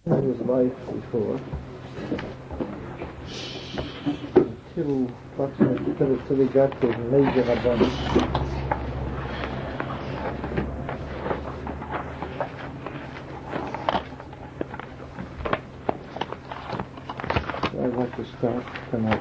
in his life before, until approximately until he got to major Rabbanim. So I'd like to start tonight.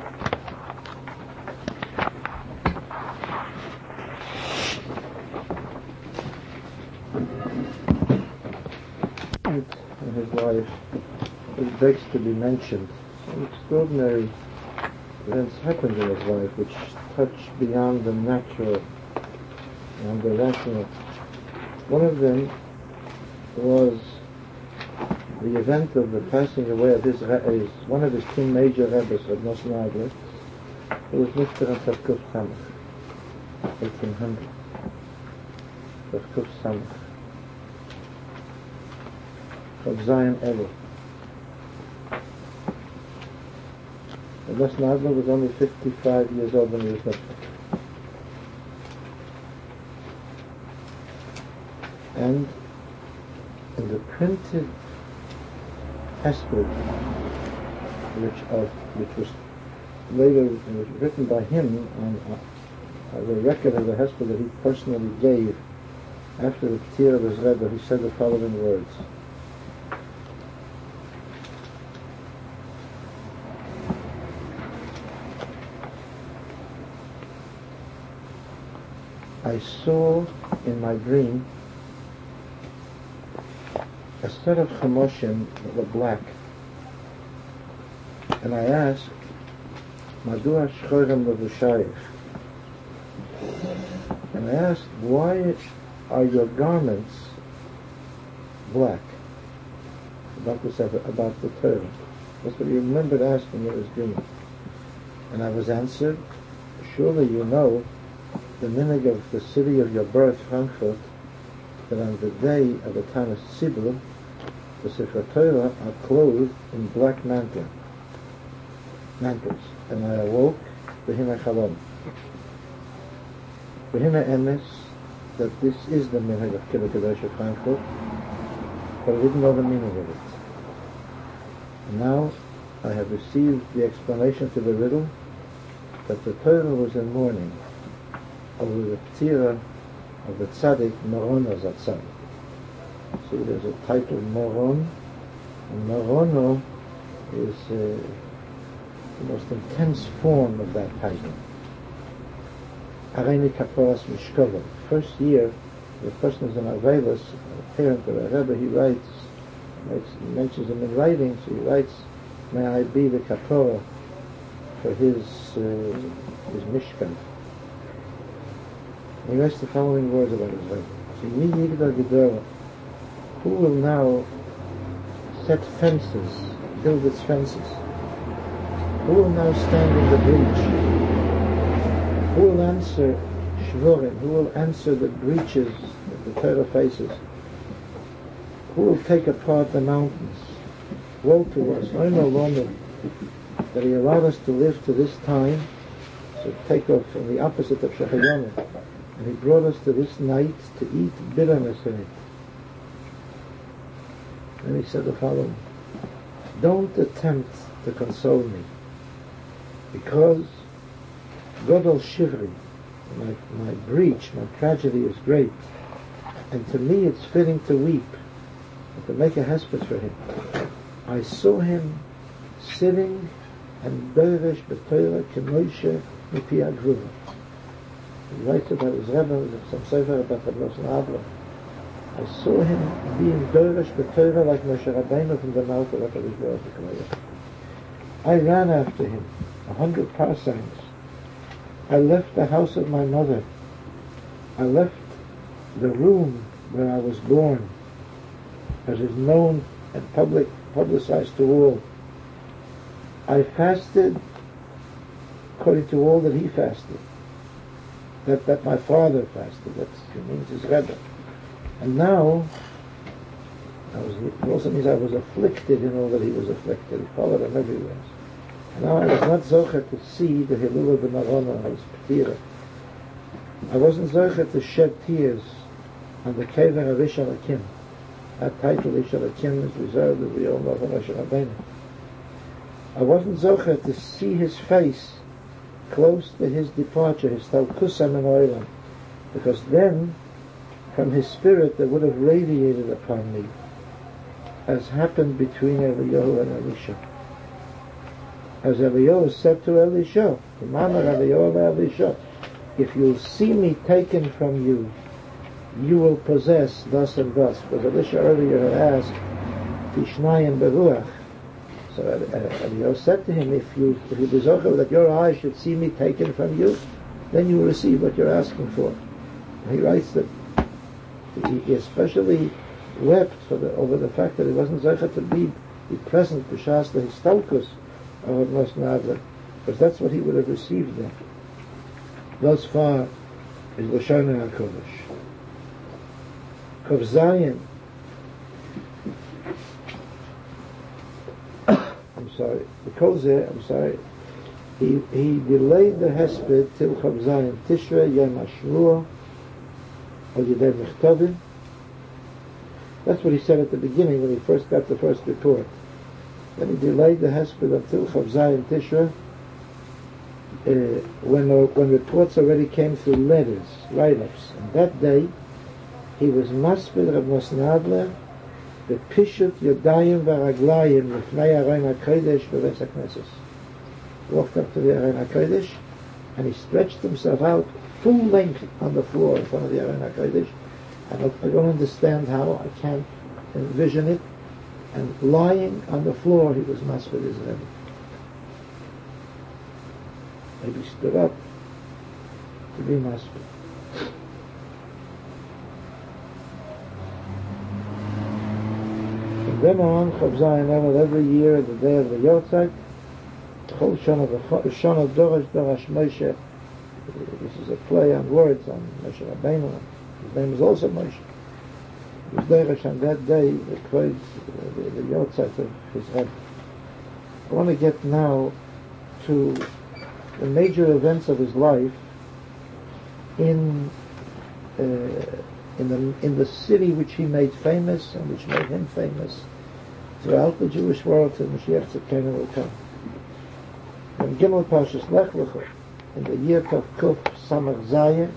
In his life, it begs to be mentioned. Some extraordinary events happened in his life which touch beyond the natural and the rational. One of them was the event of the passing away of one of his two major Rebbes, Reb Nosson Adler, who was Nifter on Tavkuf Samach, 1800. Tavkuf Samach. Of Zion Elul. Reb Nosson Adler was only 55 years old when he was Nifter. And in the printed Hesped, which was later written by him on the record of the Hesped that he personally gave after the P'tir of his Rebbe, he said the following words. I saw in my dream a set of chamoshim that were black, and I asked, Madua shchorim levushayich? And I asked, why are your garments black? About the Torah. That's what you remembered asking in his dream. And I was answered, surely you know the minhag of the city of your birth, Frankfurt, that on the day of the Tanis Tzibur, the Sefer Torah are clothed in black mantles. And I awoke, Behina Chalom. Behina Emes, that this is the minhag of Kibbutzim Kadosh of Frankfurt, but I didn't know the meaning of it. And now I have received the explanation to the riddle that the Torah was in mourning over the P'tira of the Tzaddik Morono Zatzal. See, there's a title Moron, and Morono is the most intense form of that title. Areini Kaporas Mishkova. First year, the person is an Avelis, a parent of a Rebbe, he mentions him in writing, so he writes, may I be the Kapora for his Mishkan. He writes the following words about his life. Who will now set fences, build its fences? Who will now stand in the breach? Who will answer Shvorim? Who will answer the breaches that the Torah faces? Who will take apart the mountains? Woe to us, that he allowed us to live to this time, so take off from the opposite of Shechayonu. And he brought us to this night to eat bitterness in it. And he said the following, don't attempt to console me, because Godol Shivri, my breach, my tragedy is great, and to me it's fitting to weep, and to make a hesped for him. I saw him sitting and Beresh B'Torah K'Moshe Mipi Agvuva. He writes about his Rebbe, some sefer about Reb Nosson Adler. I saw him being Doresh B'Torah like Moshe Rabbeinu from the mouth of HaKadosh Baruch Hu. I ran after him, 100 parsangs. I left the house of my mother. I left the room where I was born, as is known and publicized to all. I fasted according to all that he fasted. That my father fasted. That means his Rebbe. And now, it also means I was afflicted in all that he was afflicted. He followed him everywhere. And now I was not zocher to see the Hilula B'Marona, I was P'tira. I wasn't zocher to shed tears on the Kever of Ish Alakim. That title, Ishal HaKim, is reserved, as we all know, for Moshe Rabbeinu. I wasn't zocher to see his face close to his departure, his talkusam in Oilam, because then, from his spirit, that would have radiated upon me, as happened between Eliyahu and Elisha. As Eliyahu said to Elisha, Imamar Eliyahu Elisha, if you'll see me taken from you, you will possess thus and thus. Because Elisha earlier had asked, Tishnayim beruach. So Eliyahu said to him, if you desire that your eyes should see me taken from you, then you will receive what you're asking for. And he writes that he especially wept over the fact that he wasn't zeicha to be present b'shas the histalkus of Mos Nadler, because that's what he would have received then. Thus far is Lashon HaKodesh. Kov Zayin. He delayed the Hesped till Kov Zayin Tishrei Yom HaShavua or Yedei Mechtavim. That's what he said at the beginning when he first got the first report. Then he delayed the Hesped until Kov Zayin Tishrei, when reports already came through letters, write-ups. And that day, he was maspid Rav Mos Nadler, the Pishut Yodayim Varaglayim Lifnei Aron HaKodesh Bebeis HaKnesses. Walked up to the Aron HaKodesh, and he stretched himself out full length on the floor in front of the Aron HaKodesh. And I don't understand how, I can't envision it. And lying on the floor, he was maspid his Rebbe. Maybe stood up to be maspid. From then on, Chav Zayin Elul, every year, the day of the Yortzeit, Chol Shana Dorash Dorash Moshe. This is a play on words on Moshe Rabbeinu. His name is also Moshe. He was Dorash on that day, the Yortzeit of his Rebbe. I want to get now to the major events of his life in the city which he made famous and which made him famous throughout the Jewish world till Mashiach Tzidkenu will come. When Gimel Parshas Lech Lecha, in the year Tov Kuf Samach Zayin,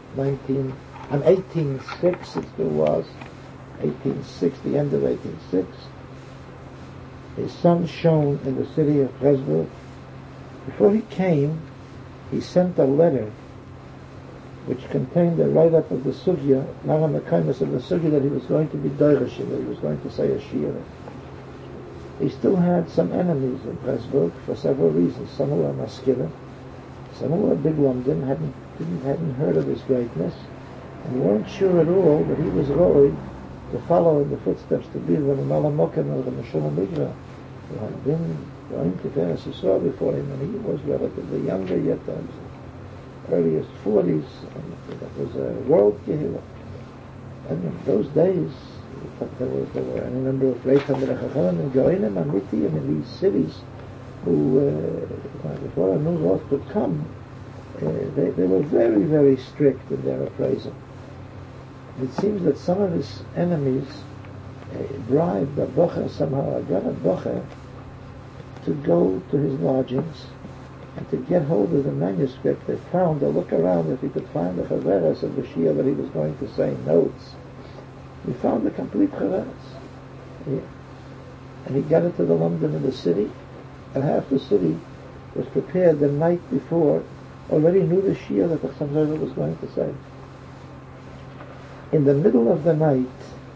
1806 it still was, 1806, the end of 1806, his sun shone in the city of Presburg. Before he came, he sent a letter which contained a write-up of the sugya, Nara Mekaymus of the sugya that he was going to be Doirish, that he was going to say a shir. He still had some enemies in Presburg for several reasons. Some who were maskilim, some who were big London, hadn't heard of his greatness, and weren't sure at all that he was going to follow in the footsteps to be the Malamokim or the Meshulam Migra, who had been going to Eretz Yisrael before him, and he was relatively younger yet, earliest 40s, and that was a world kehillah. And in those days, there were any number of great Talmidei Chachamim and Goinim Amitiyim in these cities who, before a new law could come, they were very, very strict in their appraisal. It seems that some of his enemies bribed a bocher somehow. I got a bocher to go to his lodgings and to get hold of the manuscript they found, to look around if he could find the chaveras of the shir that he was going to say, notes. We found the complete chaveras. And he got it to the London in the city, and half the city was prepared the night before, already knew the shir that the Chatzon was going to say. In the middle of the night,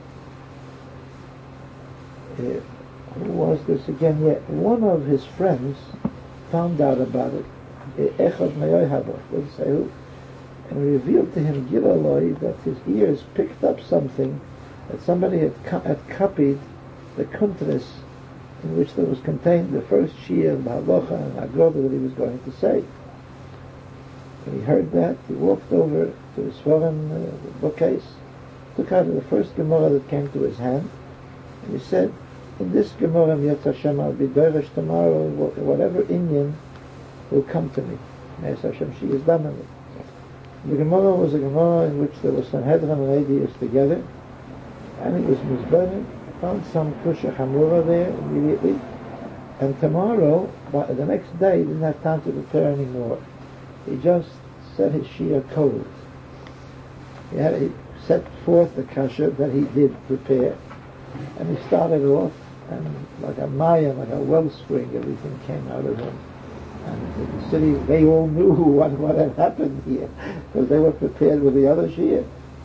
who was this again? Yeah, one of his friends found out about it, Echad Me'ohav, we'll say who, and revealed to him, Gilaloi, that his ears picked up something, that somebody had copied the Kuntris, in which there was contained the first Shia and Halacha and Agroda that he was going to say. When he heard that, he walked over to his foreign bookcase, took out the first Gemara that came to his hand, and he said, in this Gemara, Yetz Hashem, I'll be Doirish tomorrow, whatever Inyan will come to me. Yetz Hashem, she is done with it. The Gemara was a Gemara in which there was Sanhedrin and Adius together, and he was mizbenin, found some kusha chamura there immediately, and tomorrow, the next day, he didn't have time to prepare anymore. He just set his shia cold. He set forth the kasha that he did prepare, and he started off, and like a maya, like a wellspring, everything came out of him. And the city, they all knew what had happened here, because they were prepared with the other shia.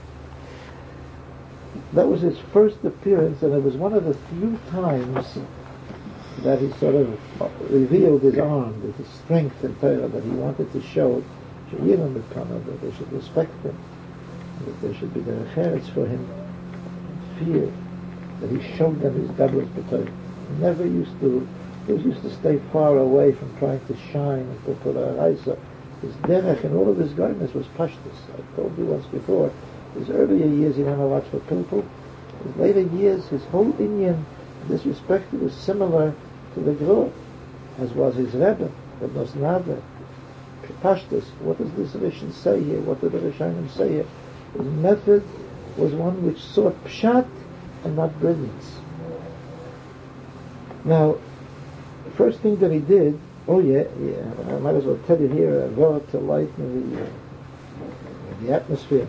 That was his first appearance, and it was one of the few times that he sort of revealed his arm, with his strength and Torah, that he wanted to show that they should respect him, that there should be the reference for him, and fear, that he showed them his Gabros B'Torah. He used to stay far away from trying to shine and to put a raisa. His derech and all of his goodness was pashtus. I told you once before, his earlier years he never watched for people. His later years, his whole Indian, in this respect, was similar to the Gro, as was his Rebbe, the Nosnave, pashtus. What does this Rishon say here? What did the Rishonim say here? His method was one which sought pshat and not brilliance. Now, the first thing that he did, I might as well tell you here, to lighten the atmosphere.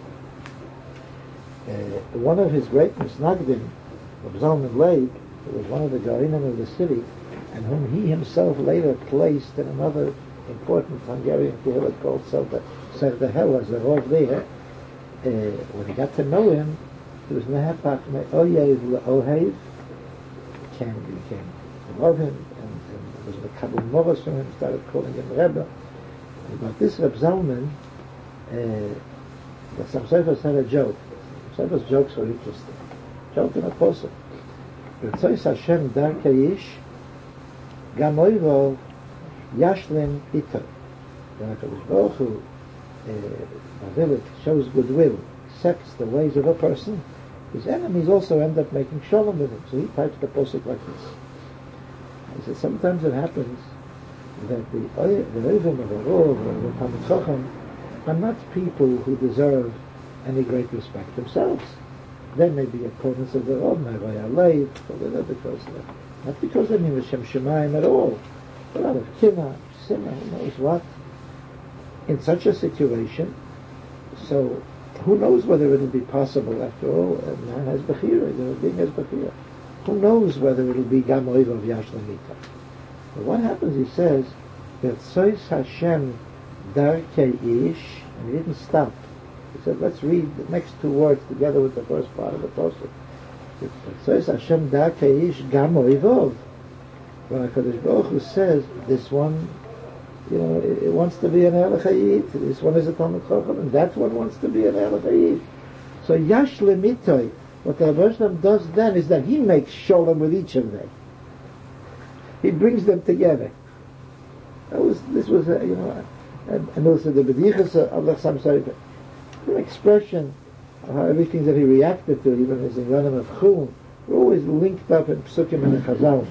One of his great misnagdim, Zalman Leib, who was one of the Garinim of the city, and whom he himself later placed in another important Hungarian kehillah called Seder Hel, the Rov there. When he got to know him, he was Nehapach Me'oyev Le'ohev, became to love him, and was Mekabel Moros from him, started calling him Rebbe. But this Reb Zalman, the Samsefas had a joke. Samsefas jokes were interesting. Joke in a posel. R'tzois Hashem darkei ish, gam oivov yashlim ito. When HaKadosh Baruch Hu, shows goodwill, accepts the ways of a person, his enemies also end up making shalom with him. So he types the posuk like this. He says, sometimes it happens that the Oivim of the Rov or the Talmid Chacham are not people who deserve any great respect themselves. They may be opponents of the Rov, not because they mean Shem Shemayim at all, but out of Kina, Sinna, who knows what. In such a situation, so who knows whether it will be possible, after all, a man has Bechira, the being has Bechira. Who knows whether it will be Gam Oiv of Yashlamita. But what happens, he says, V'tzois Hashem darkei ish, and he didn't stop. He said, let's read the next two words together with the first part of the posuk. V'tzois Hashem darkei ish Gam Oivov. When HaKadosh Baruch Hu says, this one, it wants to be an Elachayit, this one is a Talmid Chacham, and that one wants to be an Elachayit. So Yashlemitoi, what the Rebbe Shalom does then is that he makes shalom with each of them. He brings them together. And also the B'dichas of the Chassam Sofer, an expression of how everything that he reacted to, even his Inyanim of Chum, were always linked up in Psukim and in Chazal.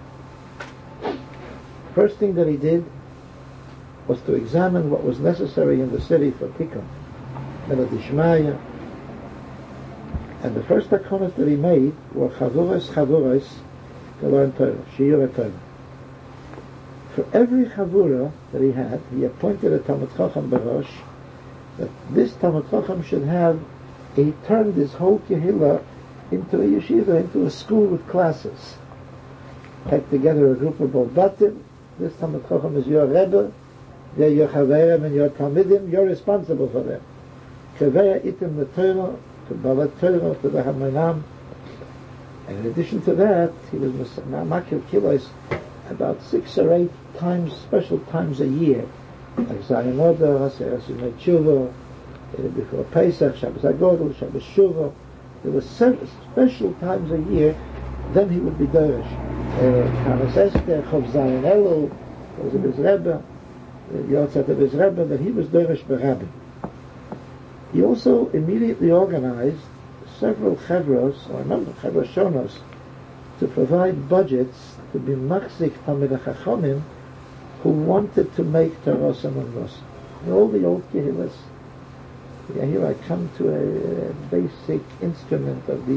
First thing that he did was to examine what was necessary in the city for Tikkun, Melodishmaya. And the first takonos that he made were chavuros to learn Torah, Shiur Torah. For every chavura that he had, he appointed a Talmid Chacham Barosh, that this Talmid Chacham should have, he turned his whole kehillah into a yeshiva, into a school with classes. Take together a group of Bolbatim, this Talmid Chacham is your Rebbe, they're your Chaverim and your Talmidim, you're responsible for them. Chaveya itim the Torah, to Balat Torah, to the Hamanam. And in addition to that, he was Makil Kilos about 6 or 8 times, special times a year. Like Zayin Oda, Hasyimei Tshuva, before Pesach, Shabbos HaGodel, Shabbos Shuvah. There were special times a year, then he would be Derish. Chanas Esther, Chov Zayin Elul, was of his Rebbe, Yotzat of his Rebbe, that he was Derish B'Rabbi. He also immediately organized several chevros, or a number of chevros shonos, to provide budgets to be machzik Talmidei Chachamim who wanted to make Toros among us. In all the old kehillas, here I come to a basic instrument of these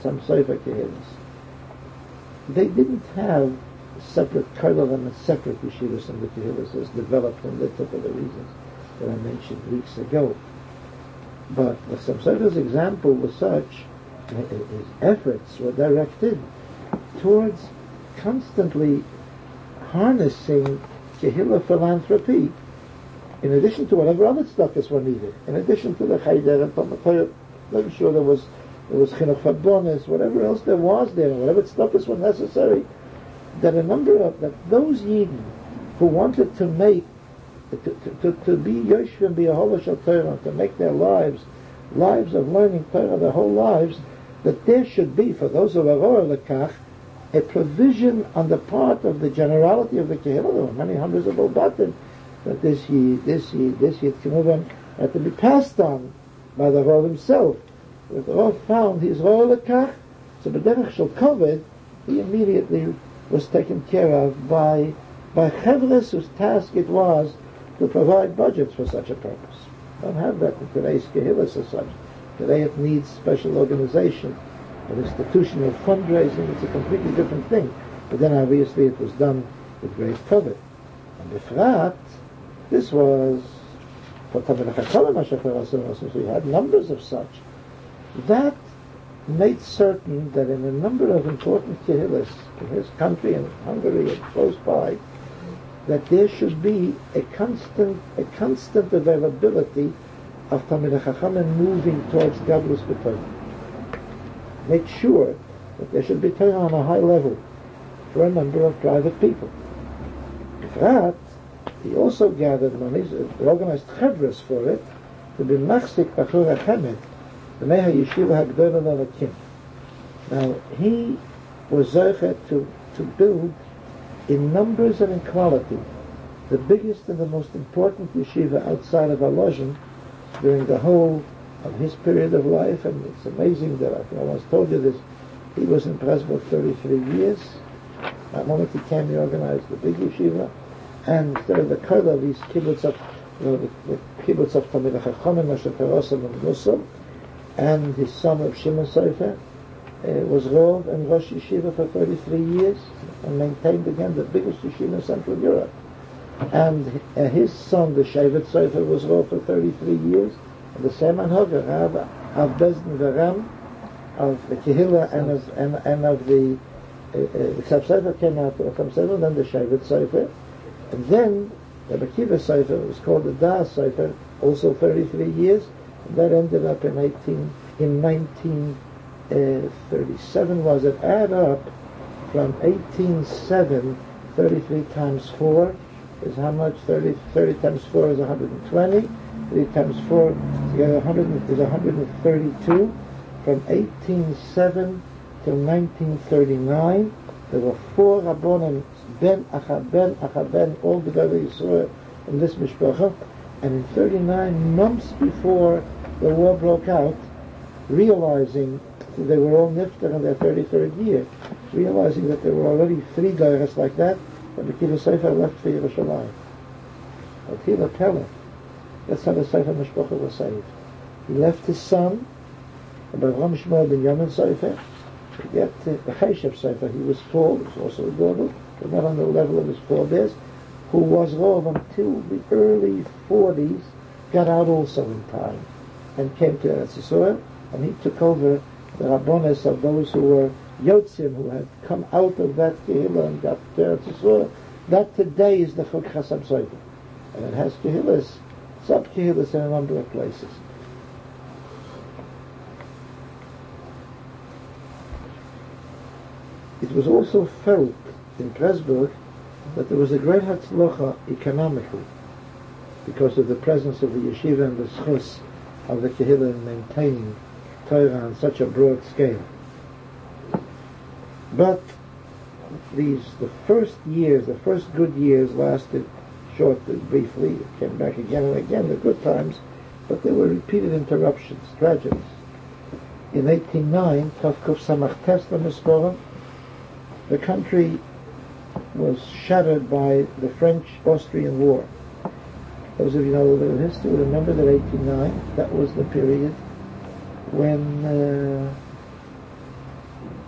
some Sofer Kehillas, they didn't have separate kollel and separate yeshivas and the Kehillas as developed in Litva for the reasons that I mentioned weeks ago. But the Samsofer's example was such, his efforts were directed towards constantly harnessing Kehillah philanthropy, in addition to whatever other studies were needed, in addition to the Chayder and Talmud Torah. I'm sure there was Chinuch Fabonis, whatever else there was there, whatever studies were necessary, that those Yidden who wanted to make, to be Yoshvim, be a Holosh al Torah, to make their lives of learning Torah their whole lives, that there should be, for those of Aurora Lekach, a provision on the part of the generality of the Kehillah. There were many hundreds of Olbatim, that this Yid, Kimuvan, had to be passed on by the Rav himself. If the Rav found his Aurora Lekach, so B'derech Shel Koved, he immediately was taken care of by Chevres, whose task it was to provide budgets for such a purpose. Don't have that in today's Kehillas as such. Today it needs special organization, an institutional fundraising. It's a completely different thing. But then obviously it was done with great covet. And Befrat, this was for Talmidei Chachamim, so we had numbers of such. That made certain that in a number of important Kehillas in his country and Hungary and close by, that there should be a constant availability of Talmidei Chachamim moving towards Gadlus B'Torah. Make sure that there should be Torah on a high level for a number of private people. Befrat, he also gathered monies, organized chevres for it, to be machzik b'chur HaChemed, the Meha Yeshiva HaGdolah L'Alakim. Now, he was zeichet to build in numbers and in quality the biggest and the most important yeshiva outside of Alozhin during the whole of his period of life. And it's amazing that I once told you this, he was in Pressburg 33 years. That moment he came, he organized the big yeshiva, and the kollel, these kibbutz of the kibbutz of Talmidei Chachamim, Moshe Perosim and Musam, and his son of Shimon Sofer was Rov and Rosh Yeshiva for 33 years, and maintained again the biggest yeshiva in Central Europe. And his son, the Shevet Sofer, was Rov for 33 years, and the same Anhoga, Rav of Bezdin Varam, of the Kehillah and of the Ksav Sofer came out from Sofer, then the Shevet Sofer, and then the Akiva Sofer was called the Das Sofer, also 33 years, and that ended up in 1937 was it? Add up from 18.7, 33 times 4 is how much? 30 times 4 is 120. 3 times 4 together 100 is 132. From 18.7 till 1939, there were 4 Rabbonim, Ben Achaben, all together Yisrael in this Mishpacha. And in 39 months before the war broke out, realizing they were all nifter in their 33rd year, realizing that there were already 3 dairas like that, Rabbi Akiva Sofer left for Yerushalayim. Atila Pelech. That's how the Sofer Mishpacha was saved. He left his son, Rabbi Avraham Shmuel ben Yamin Sofer, to get the Cheshev Sofer. He was tall, he was also a Gadol, but not on the level of his forebears, who was Rov until the early 40s, got out also in time, and came to Eretz Yisrael, and he took over the Rabbonis of those who were Yotzim, who had come out of that Kehillah and got to Eretz Yisrael. That today is the Chok Chasam Sofer. And it has Kehillas, sub-Kehillas in a number of places. It was also felt in Pressburg that there was a great hatzlocha economically because of the presence of the yeshiva and the schus of the Kehillah in maintaining Torah on such a broad scale. But the first good years lasted shortly, briefly. It came back again and again, the good times, but there were repeated interruptions, tragedies. In 1809, Tavkuf Samach Tesla Misporim, the country was shattered by the French-Austrian War. Those of you know a little history remember that 1809, that was the period when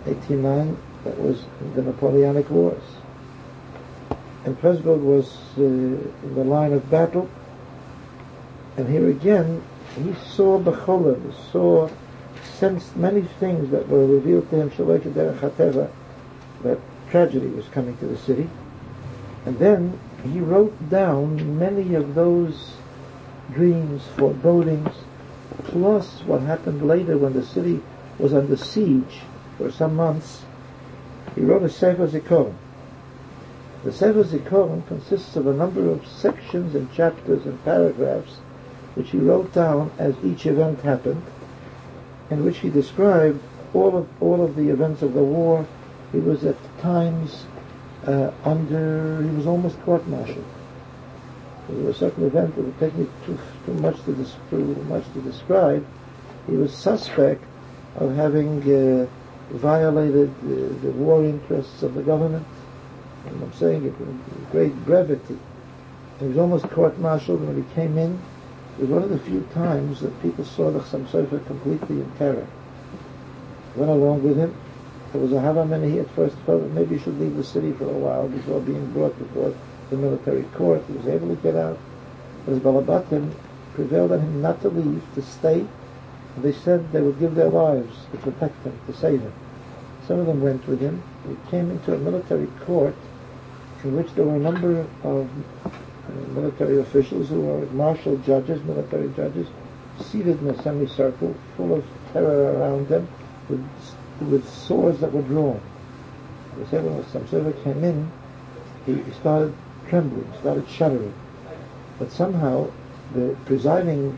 1809, that was the Napoleonic Wars. And Presburg was in the line of battle, and here again he saw B'cholim, sensed many things that were revealed to him, Shaloi Derech HaTeva, that tragedy was coming to the city. And then he wrote down many of those dreams, forebodings, plus what happened later when the city was under siege for some months. He wrote a Sefer Zikaron. The Sefer Zikaron consists of a number of sections and chapters and paragraphs which he wrote down as each event happened, in which he described all of the events of the war. He was at times he was almost court-martialed. There was a certain event that would take me too much to describe. He was suspect of having violated the war interests of the government. And I'm saying it with great brevity. He was almost court-martialed, and when he came in, it was one of the few times that people saw the Chassam Sofer completely in terror. Went along with him. There was a Havamani. He at first felt that maybe he should leave the city for a while before being brought before the military court. He was able to get out. But his Balabatim prevailed on him not to leave, to stay. And they said they would give their lives to protect him, to save him. Some of them went with him. He came into a military court in which there were a number of military officials who were martial judges, military judges, seated in a semicircle, full of terror around them, with swords that were drawn. They said when Chassam Sofer came in, he started trembling, started shuddering. But somehow the presiding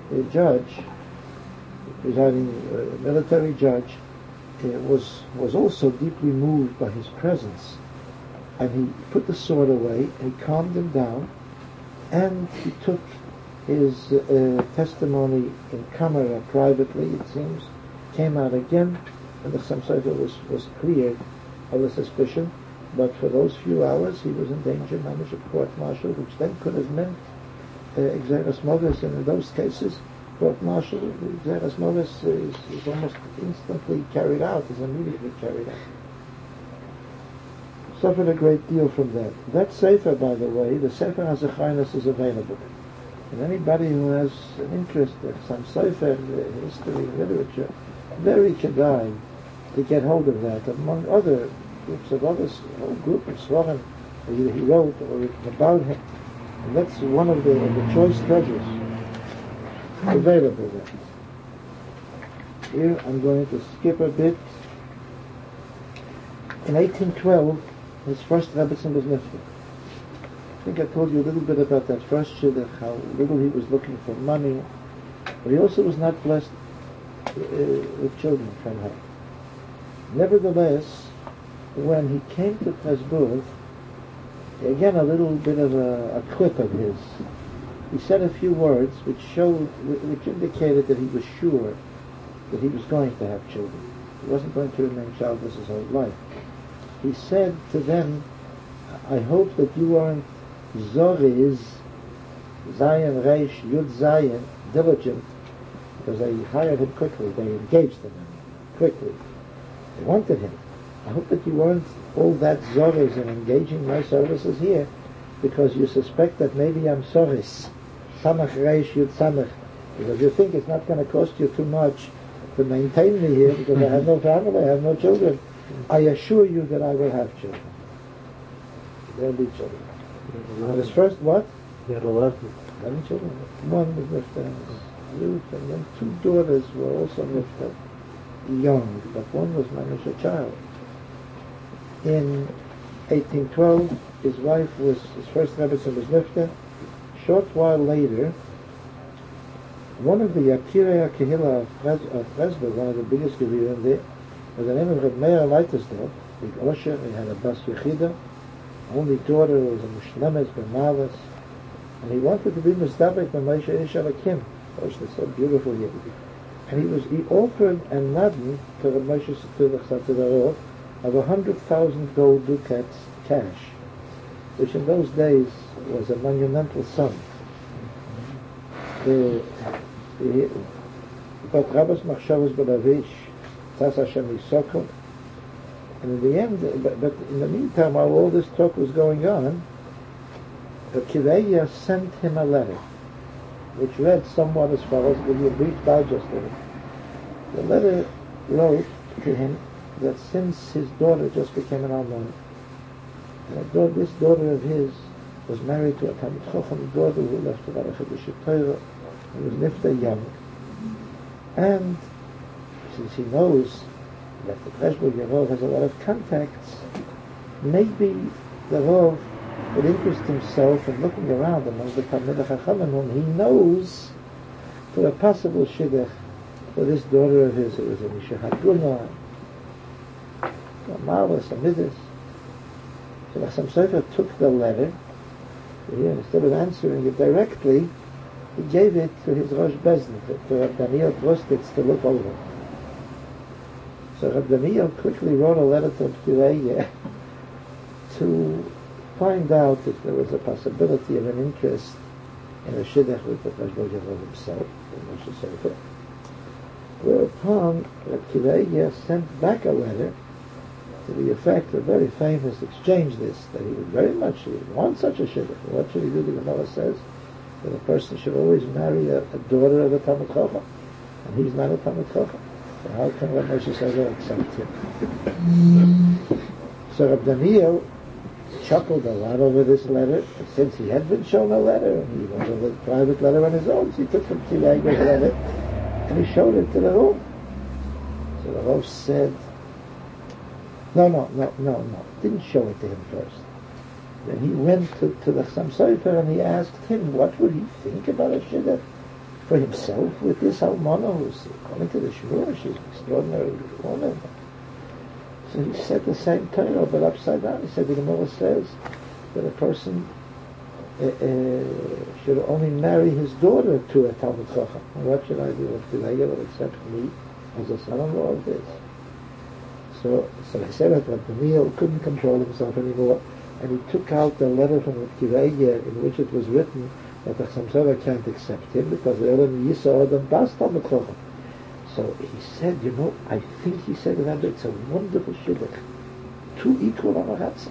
military judge, was also deeply moved by his presence. And he put the sword away, and he calmed him down, and he took his testimony in camera privately, it seems, came out again, and the Chassam Sofer was cleared of the suspicion. But for those few hours he was in danger, managed a court-martial, which then could have meant Gzeras Moves, and in those cases court-martial, Gzeras Moves is almost instantly carried out, is immediately carried out. Suffered a great deal from that. That Sefer, by the way, the Sefer HaZechraynos, is available. And anybody who has an interest in some Sefer, history, literature, very kedai to get hold of that, among other groups of others, a whole group of Svarim he wrote or written about him. And that's one of the choice treasures available there. Here I'm going to skip a bit. In 1812, his first Rebbetzin was Nifter. I think I told you a little bit about that first shidduch, how little he was looking for money, but he also was not blessed with children from her. Nevertheless, when he came to Presburg, again a little bit of a quip of his, he said a few words which indicated that he was sure that he was going to have children. He wasn't going to remain childless his whole life. He said to them, I hope that you aren't Zoriz, Zion Reish, Yud Zion, diligent, because they hired him quickly, they engaged him quickly. They wanted him. I hope that you weren't all that Zoriz in engaging my services here, because you suspect that maybe I'm Soris, Samach Reish, Yud Samach, because you think it's not going to cost you too much to maintain me here, because I have no family, I have no children. I assure you that I will have children. There will be children. And his first, what? He had 11 children. One was Nifter, Ruth, and then 2 daughters were also Nifter, young, but one was managed a child. In 1812, his first Rebbetzin was Nifter. Short while later, one of the Yakirei HaKehillah of Presburg, one of the biggest Gevirim there, was the name of Reb Meir Leitersdorf, big Osher. He had a Bas Yechida, only daughter was a Mushlemes B'Malas, and he wanted to be Mizdabek B'Moshe Ish Alakim. Osher is so beautiful here. And he offered a nadin to Reb Moshe to the Chatzadorot of 100,000 gold ducats cash, which in those days was a monumental sum. But Rabbas Machshavos Belavish, Tzas Hashem Yisokol, And in the end, but in the meantime, while all this talk was going on, Kireya sent him a letter, which read somewhat as follows. I'll give you a brief digest of it. The letter wrote to him that since his daughter just became an almana, and this daughter of his was married to a Talmid Chacham daughter who left to Baruch Chiddush Torah and was nifta young, and since he knows that the Preshburger Rav has a lot of contacts, maybe the Rav would interest himself in looking around among the Talmidei Chachamim whom he knows for a possible shidduch for this daughter of his. It was a Misha Haguna, a marvelous, a midas. So Chassam Sofer took the letter. Instead of answering it directly, he gave it to his Rosh Bezdin, to Reb Daniel Prostitz, to look over. So Reb Daniel quickly wrote a letter to Kireya to find out if there was a possibility of an interest in a shidduch with the Preshburger Rav himself, the Moshe Sofer. Whereupon Reb Kireya sent back a letter to the effect, a very famous exchange this, that he would very much want such a shidduch. What should he do? The Gemara says that a person should always marry a daughter of a Talmid Chacham, and he's not a Talmid Chacham. So how can Reb Moshe Sofer accept him? So Reb Daniel chuckled a lot over this letter, and since he had been shown a letter, and he wanted a private letter on his own, so he took from Kireya's letter, and he showed it to the Rav. So the Rav said, No. Didn't show it to him first. Then he went to the Chassam Sofer and he asked him what would he think about a shidduch for himself with this almana who's, according to the Shmuel, she's an extraordinary woman. So he said the same Torah, but upside down. He said the Gemara says that a person should only marry his daughter to a Talmid Chacham. What should I do? Did I ever accept me as a son-in-law of this? So they said that Reb Daniel couldn't control himself anymore, and he took out the letter from Reb Kireya in which it was written that the Chassam Sofer can't accept him because the Olam Yisa Adam Bas Talmid Chacham. So he said, I think he said, Rabbi, it's a wonderful shidduch. 2 equal amaratza.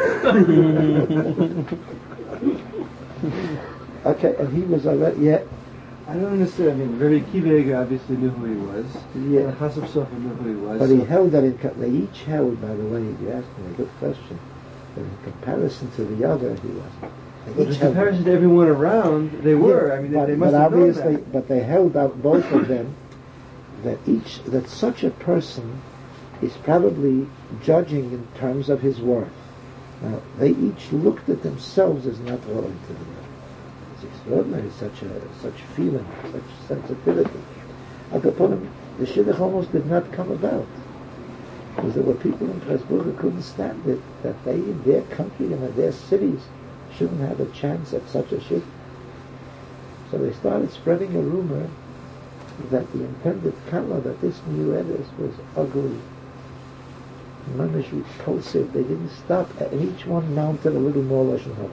Okay, and he was already, I don't understand. I mean, Rabbi Kiva obviously knew who he was. Yeah. Chassam Sofer knew who he was. But he held that they each held, by the way, you asked me a good question, that in comparison to the other, he wasn't. But in comparison to everyone around, they were. Yeah, I mean, they must have known that. But they held out, both of them, that such a person is probably judging in terms of his worth. Now, they each looked at themselves as not rolling to the world. It's extraordinary, such feeling, such sensitivity. Upon him, the shidduch almost did not come about. Because there were people in Pressburg who couldn't stand it, that they, in their country and in their cities, shouldn't have a chance at such a shidduch. So they started spreading a rumor that the intended kala, that this new Edis was ugly, mamish repulsive. They didn't stop, and each one mounted a little more lashon hara.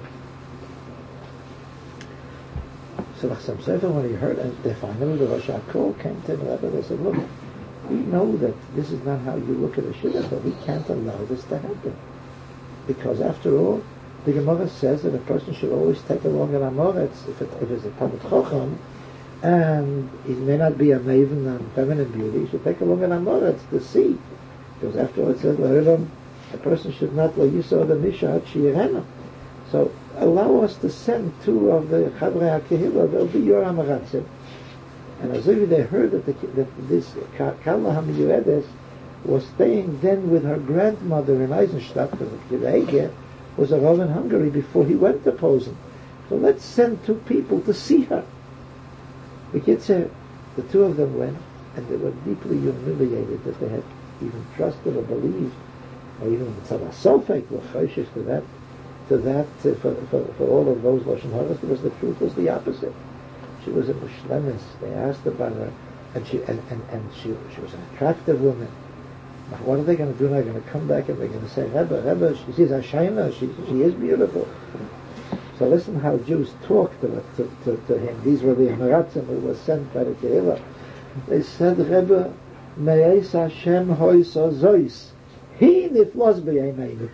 So Chassam Sofer, when he heard, and finally the Rosh HaKol came to him, and they said, look, we know that this is not how you look at a shidduch, but we can't allow this to happen. Because after all, the Gemara says that a person should always take along an amoretz, if it's a Talmid Chacham, and he may not be a maven and feminine beauty, he should take along an amoretz to see. Because after all it says, a person should not la yisod the mishat sheyirena. So allow us to send 2 of the Chavrei HaKehillah, they'll be your amaratzim. And as if they heard that this Kala HaMiyuedes was staying then with her grandmother in Eisenstadt, because Kireya was a Rav in Hungary before he went to Posen. So let's send 2 people to see her. The 2 of them went, and they were deeply humiliated that they had even trusted or believed, or even tzara sofek were choishes to that for all of those lashon haras, because the truth was the opposite. She was a mushlemis. They asked about her, and she was an attractive woman. Now, what are they going to do? They're going to come back and they're going to say, Rebbe, she's a shaina. She is beautiful. So listen how Jews talked to him. These were the Amaratzim who were sent by the Kehillah. They said, Rebbe, Me'ez Hashem hois o zois. He niflos b'yeimeinu.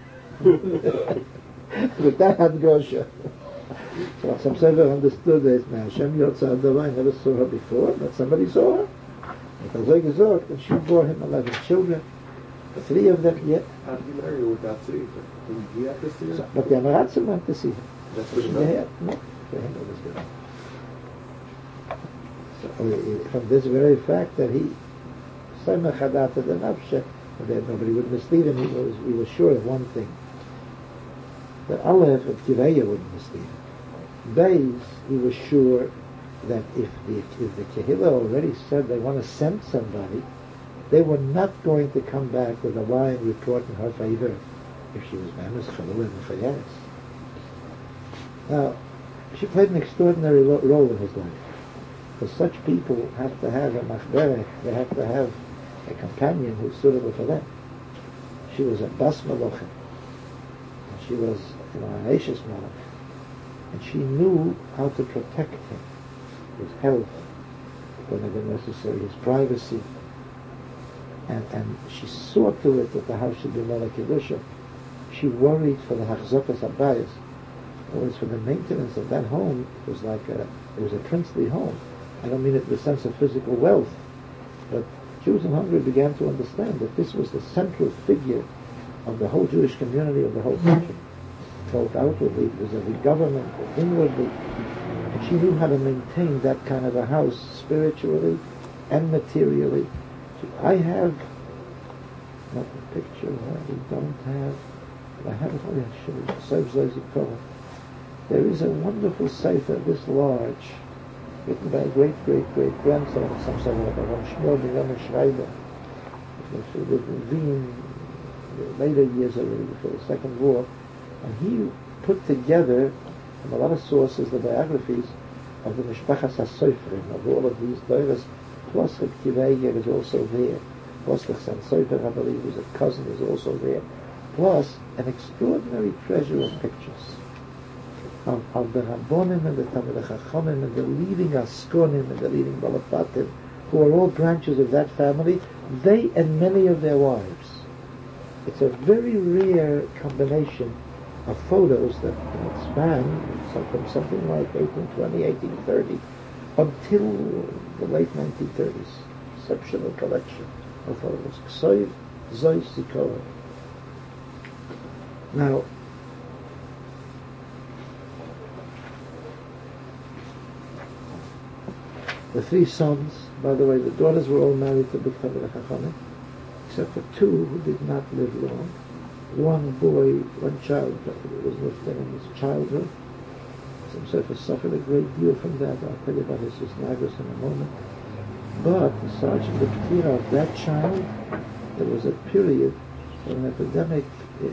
But that had Gosha. So some Sefer understood this. Now Hashem Yotzad Dava, I never saw her before, but somebody saw her. And she bore him 11 children. 3 of them yet. How did he marry her without seeing her? Didn't he have to see her? But the Amaratzim went to see her. That's what she No, for him it was good. So from this very fact that he Samech Hadat the Nafshe, that nobody would mislead him, he was sure of one thing. That Aleph of Kiveya wouldn't mislead him. Beis, he was sure that if the Kehillah already said they want to send somebody, they were not going to come back with a lying report in her favor if she was Mamas Chalul and Chayes. Now, she played an extraordinary role in his life. Because such people have to have a machberech, they have to have a companion who's suitable for them. She was a bas malochet, and she was an Aishas malach, and she knew how to protect him, his health, whenever necessary, his privacy, and she saw to it that the house should be Melech Kedusha. She worried for the Hachzokas Abayis. In other words, for the maintenance of that home, it was a princely home. I don't mean it in the sense of physical wealth, but Jews in Hungary began to understand that this was the central figure of the whole Jewish community of the whole country, both outwardly, vis-a-vis government, inwardly. And she knew how to maintain that kind of a house spiritually and materially. I have not a picture, we don't have, but I have it. There is a wonderful sefer this large, written by a great-great-great-grandson of some sort of Ram Shmuel ben Yonah Schreiber, who lived in Wien later years already before the Second War, and he put together, from a lot of sources, the biographies of the Mishpachas HaSofrim, of all of these Doiras, plus Reb Kiveyer is also there, plus the Chasan Sofer, I believe, who's a cousin, is also there, plus an extraordinary treasure of pictures of the Rabbonim and the Talmidei Chachamim and the leading Askonim and the leading Balapatim, who are all branches of that family, they and many of their wives. It's a very rare combination of photos that span from something like 1820, 1830 until the late 1930s. Exceptional collection of photos. Ksoiv Zoy Sikora. Now, the 3 sons, by the way, the daughters were all married to Big Talmidei Chachamim, except for 2 who did not live long. One boy, one child, was with them in his childhood. Some Sefer suffered a great deal from that. I'll tell you about his Nagus in a moment. But besides the ptira of that child, there was a period when an epidemic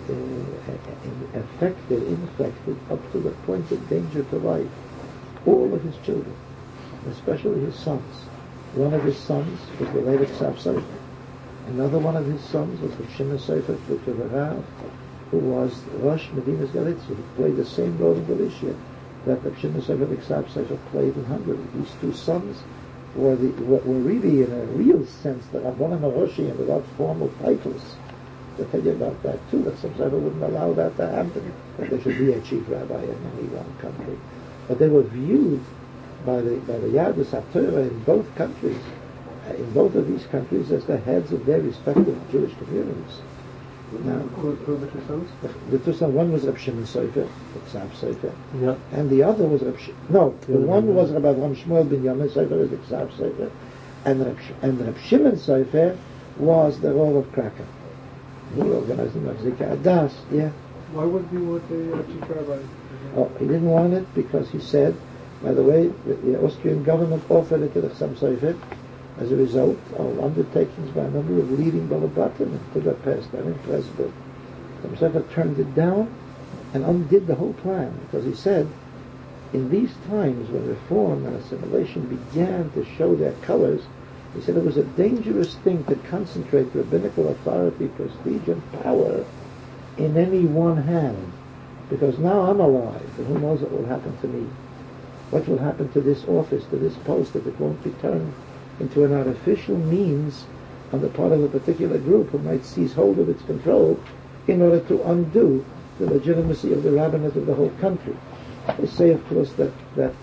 infected up to the point of danger to life all of his children, especially his sons. One of his sons was the late Ksav Sofer. Another one of his sons was the Shimon Sofer Tukevarav, who was Rosh Medinas Galicia. He played the same role in Galicia that the Shimon Sofer Ksav Sofer played in Hungary. These 2 sons were really, in a real sense, the Rabbanim Aroshi, and without formal titles. I'll tell you about that too, that some Sefer wouldn't allow that to happen, that there should be a chief rabbi in any one country. But they were viewed by the Yadus HaTorah in both countries, in both of these countries, as the heads of their respective Jewish communities. Now, who were the 2 sons? The 2 sons, one was Reb Shimon Sofer, the Ksav Sofer, yeah, and the other was one was Rabbi Ram Shmuel ben Yonah Sofer, the Ksav Sofer, and Reb Shimon Sofer was the Rav of Krakow. He organized the Machzika Adas, yeah. Why wouldn't he want a chief rabbi? Oh, he didn't want it because he said, by the way, the Austrian government offered it to the Chassam Sofer as a result of undertakings by a number of leading Balabatim in Budapest and in Presburg. Chassam Sofer turned it down and undid the whole plan, because he said, in these times when reform and assimilation began to show their colors, he said it was a dangerous thing to concentrate rabbinical authority, prestige, and power in any one hand, because now I'm alive, and who knows what will happen to me. What will happen to this office, to this post, if it won't be turned into an artificial means on the part of a particular group who might seize hold of its control in order to undo the legitimacy of the rabbinate of the whole country. They say, of course, that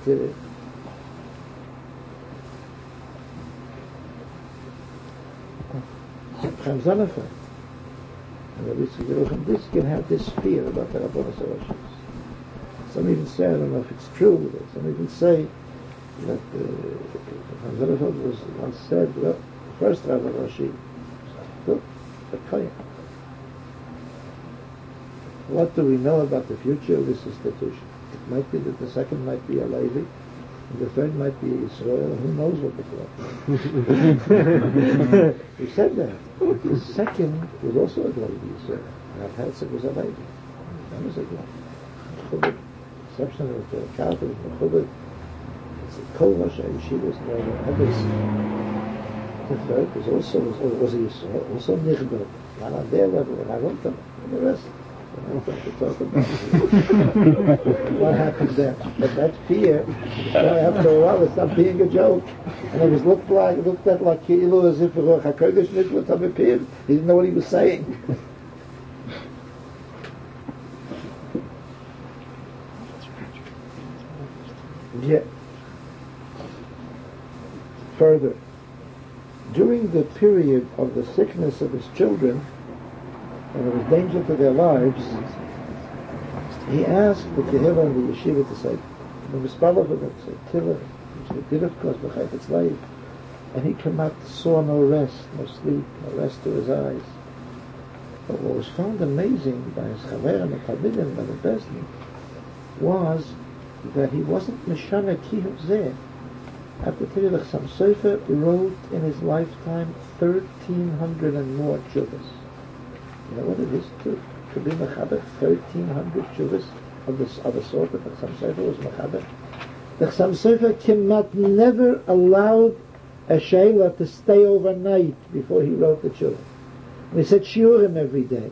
Chaim Zanafar and Rabbi Yitzchak Yerucham Diskin have this fear about the Rabbanos HaRashis. Some even say, I don't know if it's true, but some even say that Chaim Zanafar was once said, well, the first Rabbi Rashi took the Kohen. What do we know about the future of this institution? It might be that the second might be a Levi, and the third might be Israel, who knows what the fourth. He said that. The second was also a Levi, Israel. Rav Herzog was a Levi. That was a Levi. Exception of the Katholic, Mechubed, it's a Kol Rosh Yeshivas, the third was also, was a Yisrael, also Nichbel, not on their level, not on them, and the rest. I don't have to talk about what happened there. But that fear, after a while, it stopped being a joke. And it was looked at like Ki'ilu as if Ruach HaKodesh Nishmat HaBepir. He didn't know what he was saying. Yeah. Further, during the period of the sickness of his children, and there was danger to their lives, he asked the Kehillah and the Yeshiva to say, the Mispala for them to say, Tilla, which they did of course, B'chayfetz Leiv, and he came out, saw no rest, no sleep, no rest to his eyes. But what was found amazing by his Chaver and the Talmidim, by the Besdin, was that he wasn't Meshana Kihuv Zeh. I have to tell you that Chassam Sofer wrote in his lifetime 1,300 and more tshuvas. You know what it is to be mechaber 1,300 tshuvas of the sort that the Chassam Sofer was mechaber? The Chassam Sofer Kimat never allowed a sheila to stay overnight before he wrote the tshuva. And he said shiurim every day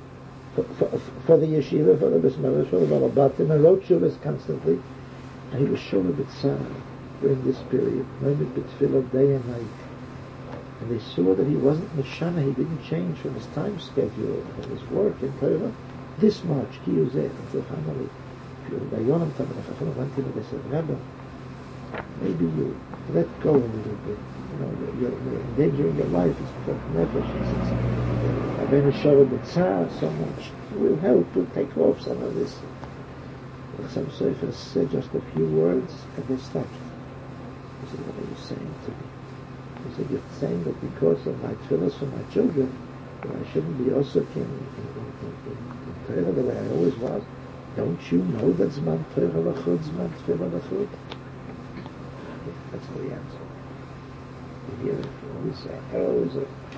for the yeshiva, for the bismillah, for the balabatim, and wrote tshuvas constantly. And he was shown a bit sad during this period, maybe b'tfilah day and night. And they saw that he wasn't Meshana, he didn't change from his time schedule, from his work in Torah. This much, Kiyuzeh, until finally, if you're by Yonam Tam, and Chacham went to him and they said, Rebbe, maybe you let go a little bit. You know, you're endangering your life, it's because nefesh, I've been a show of the tzar so much. We'll help, we'll take off some of this. Chassam Sofer said just a few words, and they stopped. He said, what are you saying to me? He said, you're saying that because of my tefillas for my children, that I shouldn't be also in Torah the way I always was. Don't you know that Zman Torah L'chud, Zman Tefillah L'chud? That's the answer. You hear it from these arrows.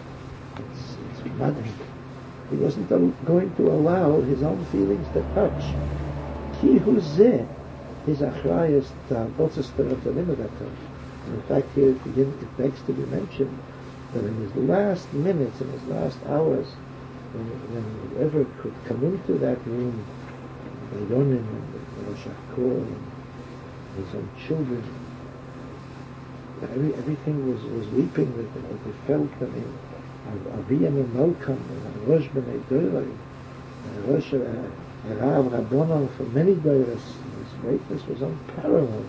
It's maddening. He wasn't going to allow his own feelings to touch. Ki hu zeh, his achrayas ta'botzes Torah ta'limudat. In fact, here it begs to be mentioned that in his last minutes, in his last hours, when whoever could come into that room, the Yonim and the Rosh HaKol and his own children, everything was weeping with them. They felt them in Aviyam and Malkam and Rosh B'nai Doiroi and Rosh Rav Rabbonon for many Doiros. His greatness was unparalleled.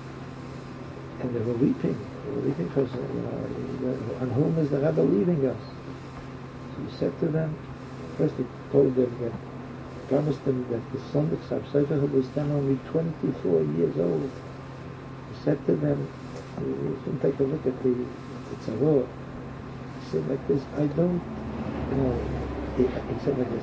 And they were weeping. They were weeping because, on whom is the Rebbe leaving us? So he said to them, first he told them that, promised them that the son of Chassam Sofer, who was then only 24 years old, he said to them, you can take a look at the tzarot. He said like this, I don't, he said like this,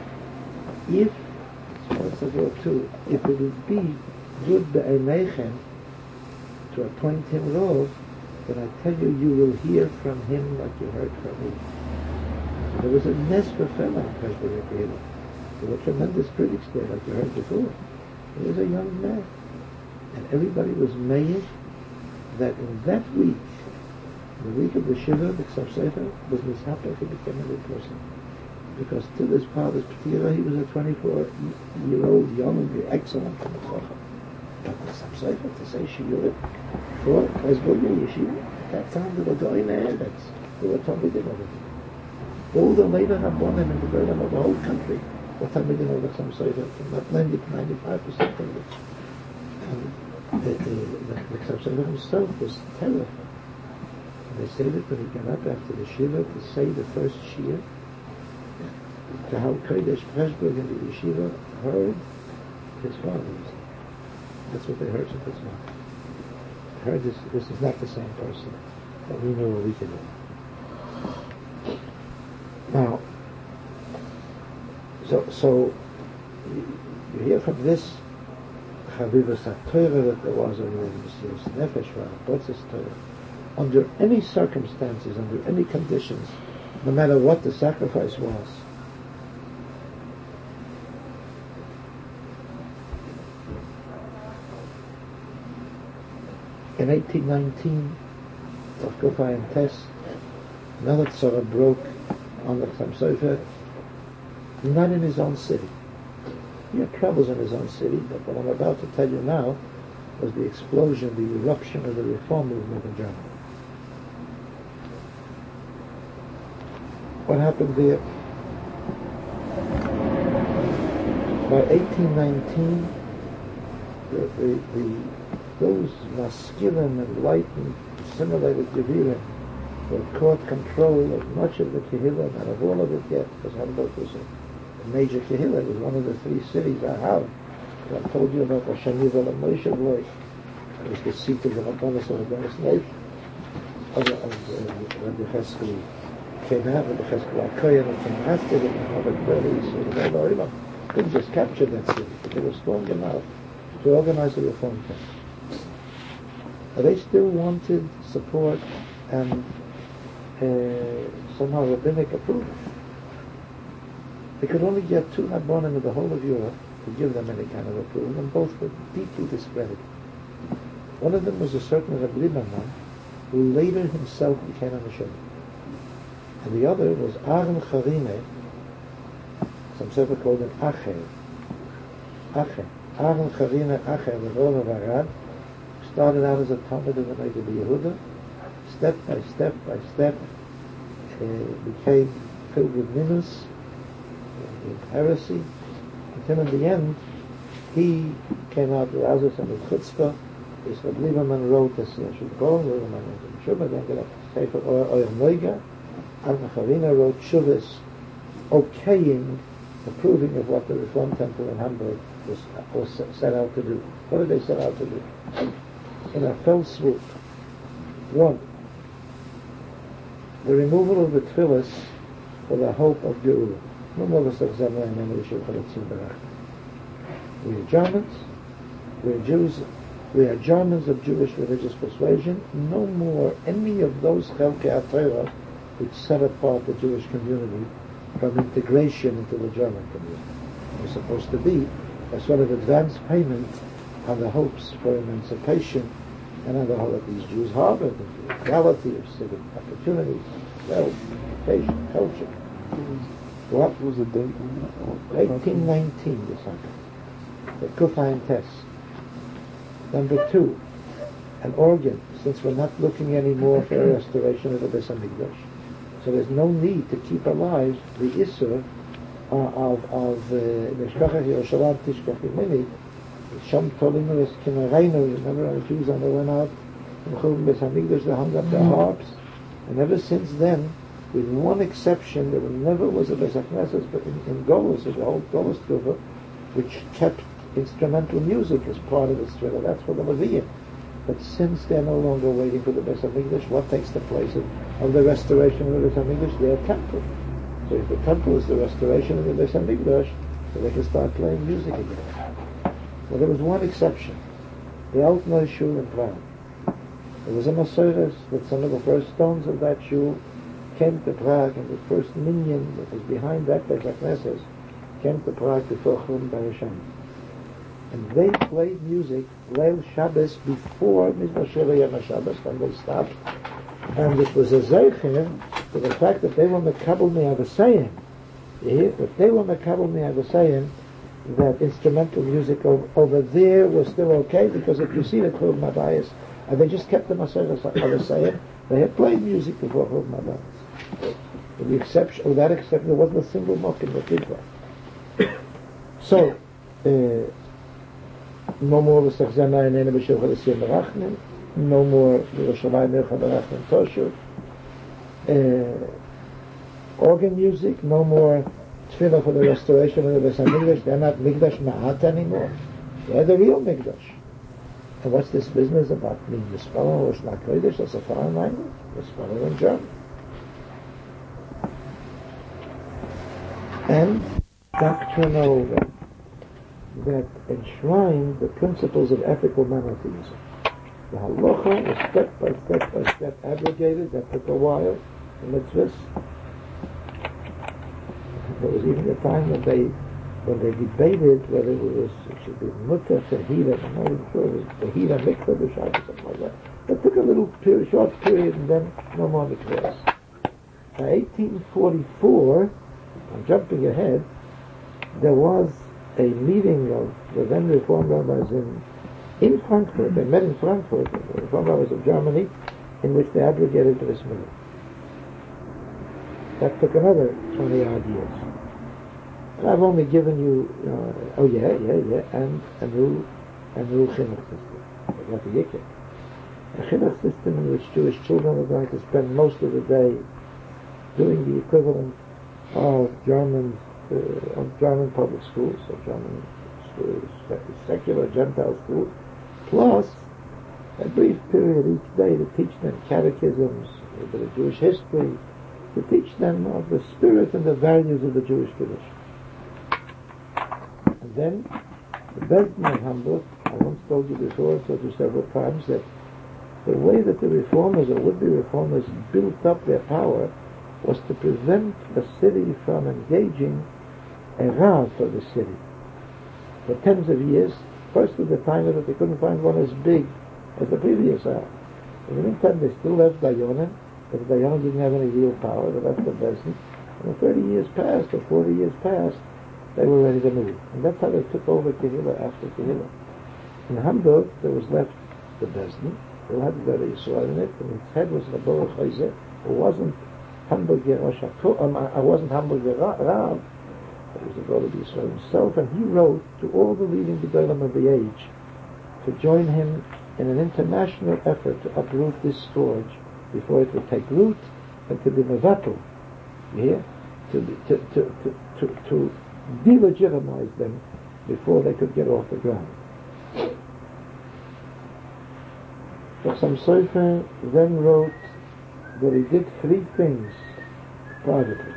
if, it's tzarot too, if it would be good be'enechem, to appoint him Rov, then I tell you, you will hear from him like you heard from me. So there was a nes befella in Preshbei Yehuda. There were tremendous critics there, like you heard before. He was a young man. And everybody was made that in that week, the week of the Shiva, the Chassam Sofer, was mishaper, he became a new person. Because to this father's P'tira, he was a 24-year-old young, excellent Chacham. But the Chassam Sofer, to say Shiurim for Presbyterian Yeshiva, at that time they were going there, There were Talmidim over there. All the later Rabbanim in the Berlin of the whole country were Talmidim over the Chassam Sofer, about 90 to 95% of it. And the Chassam Sofer himself was terrified. And they say that when he got up after the Shiva to say the first Shir, to how Kodesh Pressburg and the Yeshiva heard his father. That's what they heard from his father. They heard this is not the same person that we knew a week ago. Now, so you hear from this Chavivas HaTorah that there was already Mesiras Nefesh V'Abotzes Torah. Under any circumstances, under any conditions, no matter what the sacrifice was, in 1819, of Kufa and Tess, another tzara broke on the Chassam Sofer, not in his own city. He had troubles in his own city, but what I'm about to tell you now was the explosion, the eruption of the reform movement in Germany. What happened there? By 1819, those masculine, enlightened, assimilated Gevirim who had caught control of much of the Kehillah, not of all of it yet, because Hamburg was a major Kehillah. It was one of the three cities, Ahav. I told you about Hashem Yival and Moshe Vloy. It was the seat of the Rabbanis of Rabbanis Neif, of Rabbi Cheskel Kenav, Rabbi Cheskel Akoyan, and from Hasted, and Harvard Berlin, so the whole Oilam couldn't just capture that city, but they were strong enough to organize a reform camp. But they still wanted support and somehow rabbinic approval. They could only get two Rabbanim in the whole of Europe to give them any kind of approval, and both were deeply discredited. One of them was a certain Rabbi Lieberman, who later himself became a Meshach. And the other was Aaron Charine, some sefer called him Acher. Aaron Charine Acher, the Rav of Arad, started out as a Talmud of the Nagid Yehuda, step by step became filled with minus, with heresy, until in the end he came out with Azus and with Chutzpah. This Rabbi Lieberman wrote as Yeshua Kol, Lieberman wrote Shuvah, then got a sefer Oyer Noiga, and Charina wrote Shuvahs, okaying, approving of what the Reform Temple in Hamburg was set out to do. What did they set out to do? In a fell swoop. One, the removal of the tefillas for the hope of Geula. We are Germans, we are Jews, we are Germans of Jewish religious persuasion, no more any of those Chelkei HaTorah which set apart the Jewish community from integration into the German community. We're supposed to be a sort of advance payment on the hopes for emancipation and on the whole that these Jews harbored, the equality of civic opportunities, wealth, education, culture. What was the date? 1819, this happened. The Kufayin test. Number two, an organ, since we're not looking anymore for a restoration of the Beis HaMikdash. So there's no need to keep alive the Isser of Meshkachah Yerushalayim Tishkach Yimini. Shom Tolinu es Kinereinu. Remember our Jews when they went out from Churban Beis HaMikdash, they hung up their harps. And ever since then, with one exception, there never was a Beis HaKnesses, but in Golus, the whole Golus Tova, which kept instrumental music as part of its thriller. That's for the Levium. But since they're no longer waiting for the Beis HaMikdash, what takes the place of the restoration of the Beis HaMikdash? Their temple. So if the temple is the restoration of the Beis HaMikdash, so they can start playing music again. Well, there was one exception. The Altneu Shul in Prague. There was a Masoros that some of the first stones of that shul came to Prague, and the first minyan that was behind that Beis HaKnesses came to Prague before Churban Barisham. And they played music Leil Shabbos before Mizmor Sheva Yom HaShabbos when they stopped. And it was a zeicher to the fact that they were Mekabel Me'avasayim. If they were Mekabel Me'avasayim, that instrumental music over there was still okay, because if you see the Churban Mabayis, and they just kept the Masoros Avasayim, They had played music before Chov Madas. With the exception, without exception, there wasn't a single mock in the Tikva. So, no more V'sachzana Einena B'Shilcha L'Siyam Merachnim, no more Yerushalayim Mircha Merachnim Toshuv, organ music, no more tefillah for the restoration of the Beis HaMikdash. They're not Mikdash Ma'at anymore. They're the real Mikdash. And what's this business about being Yisrael or Shna Kodesh? That's a foreign language. Yisrael in German. And doctrinal that enshrine the principles of ethical monotheism. The halacha was step by step abrogated. That took a while. The mitzvahs. There was even a time when they debated whether it should be mutter tehila. I'm not even sure it was tehila mikvah b'shai or something like that. That took a little short period, and then no more mikvahs. By 1844, I'm jumping ahead, there was a meeting of the then Reform rabbis in Frankfurt. They met in Frankfurt, the Reform rabbis of Germany, in which they abrogated the Bris Milah. That took another 20 odd years. And I've only given you, and a new chinuch system. I got the yikik. A chinuch system in which Jewish children are going to spend most of the day doing the equivalent of German public schools, or German schools, secular Gentile schools, plus a brief period each day to teach them catechisms, a bit of Jewish history, to teach them of the spirit and the values of the Jewish tradition. And then, the Beis Din in Hamburg, I once told you before, I told you several times, that the way that the reformers or would-be reformers built up their power was to prevent the city from engaging a Rav for the city. For tens of years, first at the time that they couldn't find one as big as the previous Rav. In the meantime, they still left Dayanim, but the Dayanim didn't have any real power. They left the Beis Din. And 30 years passed, or 40 years passed, they were ready to move. And that's how they took over Kehillah after Kehillah. In Hamburg, there was left the Beis Din. They had the Yisrael in it, and its head was the Baruch Chayzeh, who wasn't Hamburg Yerosh I wasn't Hamburg Rav, it was the God of Israel himself, and he wrote to all the leading Gedolim of the age to join him in an international effort to uproot this scourge before it would take root, and to be mevatel, to delegitimize them before they could get off the ground. Chassam Sofer then wrote that he did three things privately.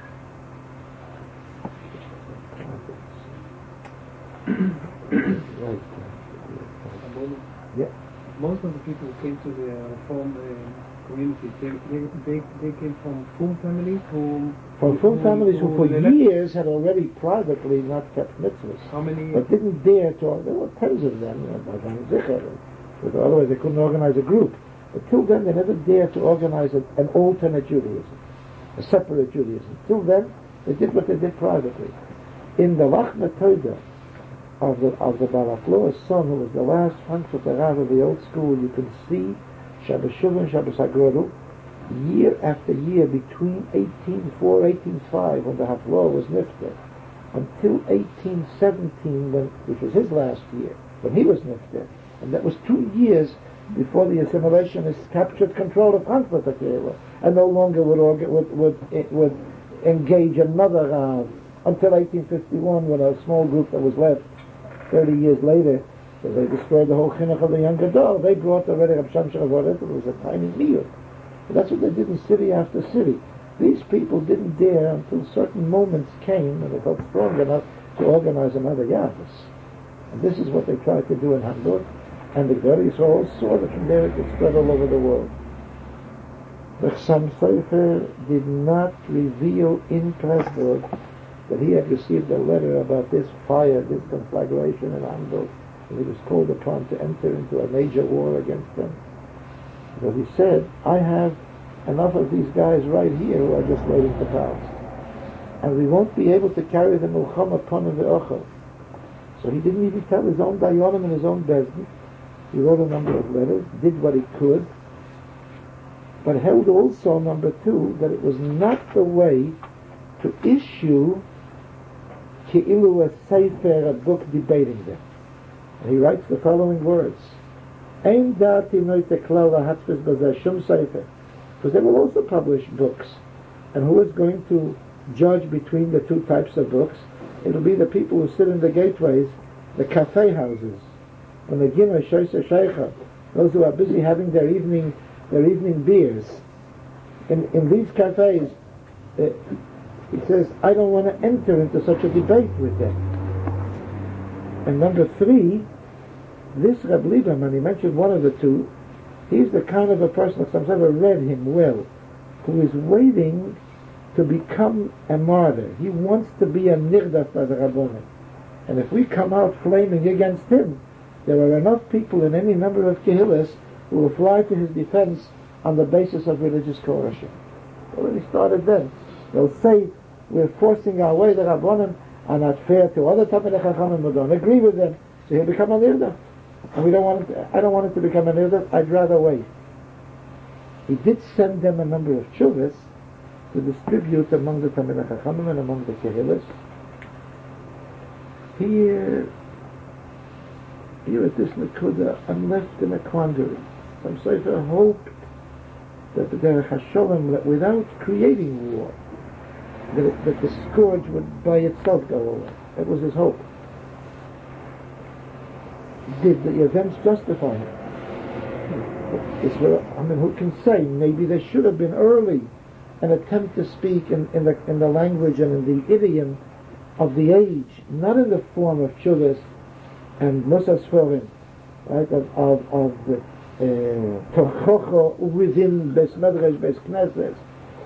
Right. Yeah. Most of the people who came to the Reform community, they came from full families who for years had already privately not kept mitzvahs. How many? But didn't dare to. There were tens of them. Otherwise, they couldn't organize a group. But till then, they never dared to organize an alternate Judaism, a separate Judaism. Till then, they did what they did privately. In the Lachma Toda of the Barak Loa's son, who was the last Frankfurter Rav of the old school, you can see Shabbos Shuvah and Shabbos HaGrodel, year after year, between 1804 1805, when the Haflah was nifter, until 1817, which was his last year, when he was nifter. And that was 2 years before the assimilationists captured control of Frankfurt and no longer would engage another Rav until 1851, when a small group that was left 30 years later, so they destroyed the whole chinuch of the young Gadol. They brought already Reb Shamshach Avodet. It was a tiny meal. That's what they did in city after city. These people didn't dare until certain moments came and they felt strong enough to organize another Yavus. And this is what they tried to do in Hamburg. And the Gedolei Yisrael saw that from there it could spread all over the world. The Chassam Sofer did not reveal in Pressburg that he had received a letter about this fire, this conflagration in Hamburg, and he was called upon to enter into a major war against them. So he said, I have enough of these guys right here who are just waiting to pounce. And we won't be able to carry the Mulchama upon the Ochel. So he didn't even tell his own Dayanim and his own Beis Din. He wrote a number of letters, did what he could, but held also, number two, that it was not the way to issue Ki'ilu a sefer, a book debating them. And he writes the following words: Ein dati noite klal hatzvus b'zeh shum sefer, because they will also publish books. And who is going to judge between the two types of books? It'll be the people who sit in the gateways, the cafe houses, when the Gimel Shoyse Sheikha, those who are busy having their evening beers. In these cafes, he says, I don't want to enter into such a debate with them. And number three, this Reb Lieberman, he mentioned one of the two, he's the kind of a person, I've ever read him well, who is waiting to become a martyr. He wants to be a nirdaf by the Rabbonim. And if we come out flaming against him, there are enough people in any number of kehillas who will fly to his defense on the basis of religious coercion. Already started then. They'll say, we're forcing our way, the Rabbonim are not fair to other Talmidei Chachamim who don't agree with them, so he'll become a nirdaf. And I don't want it to become a nirdaf, I'd rather wait. He did send them a number of chuvas to distribute among the Talmidei Chachamim and among the kehillas. Here at this Nakuda, I'm left in a quandary. Some Sefer hoped that the Derech HaSholem, that without creating war, that the scourge would by itself go away. That was his hope. Did the events justify him? Who can say? Maybe there should have been early an attempt to speak in the language and in the idiom of the age, not in the form of chuvas and Musar Sforim, right? Of the Torchocho within Beis Medrash, Beis Knesset.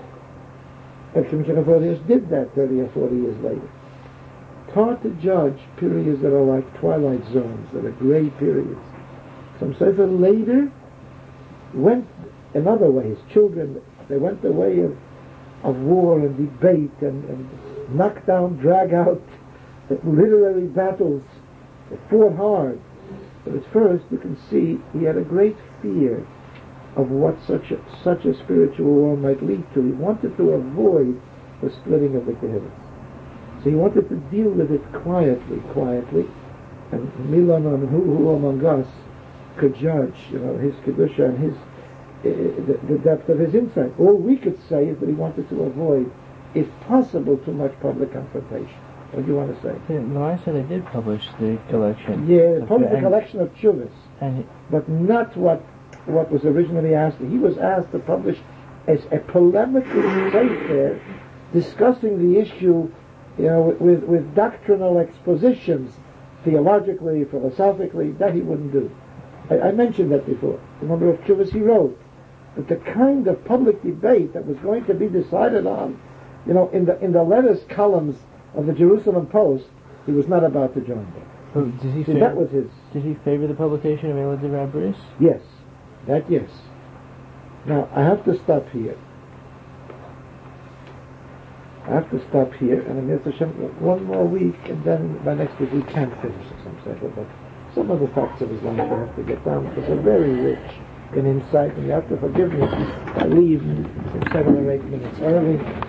Shimshon did that 30 or 40 years later. It's hard to judge periods that are like twilight zones, that are gray periods. Some Sefer later went another way. His children, they went the way of war and debate and knock down, drag out literary battles. They fought hard. But at first you can see he had a great fear of what such a spiritual war might lead to. He wanted to avoid the splitting of the kehillas. So he wanted to deal with it quietly, and Milanon, who among us could judge, his kedusha and his the depth of his insight. All we could say is that he wanted to avoid, if possible, too much public confrontation. What do you want to say? Yeah, no, I said I did publish the collection. Yeah, published a collection of chuvas, but not what was originally asked. He was asked to publish as a polemical sefer discussing the issue, with doctrinal expositions, theologically, philosophically. That he wouldn't do. I mentioned that before. The number of chuvas he wrote, but the kind of public debate that was going to be decided on, in the letters columns of the Jerusalem Post, he was not about to join them. So that was his. Did he favor the publication of Eila Divrei Bris? Yes, that yes. Now I have to stop here. And Amir Hashem, one more week, and then by next week we can't finish some sefer, but some of the facts of his life I have to get down because they're very rich in insight, and you have to forgive me if I leave in 7 or 8 minutes early.